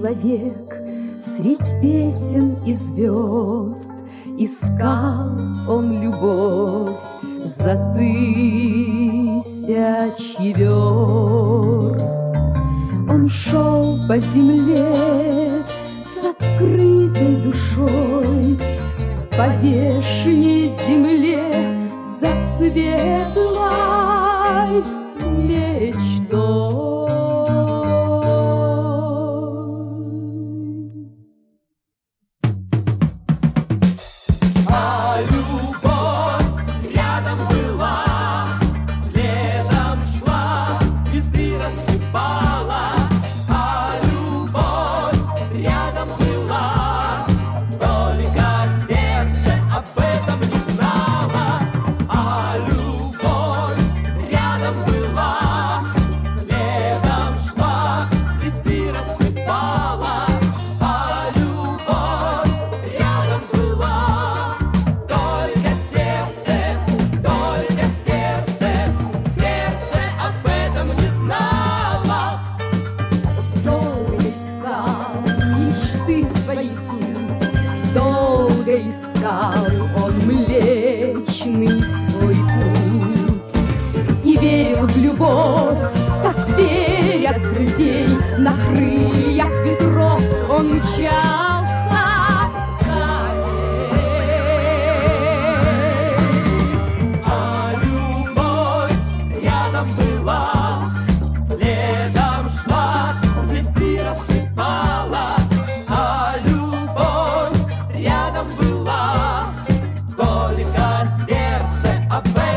человек средь песен и звезд. Искал он любовь за тысячи верст. Он шел по земле с открытой душой, по вешней земле за светлой мечтой. Искал он млечный свой путь и верил в любовь, как верят в друзей. На крыльях ветров он мчался далее. А любовь рядом была, следом шла, цветы рассыпала. А любовь рядом была, только сердце об этом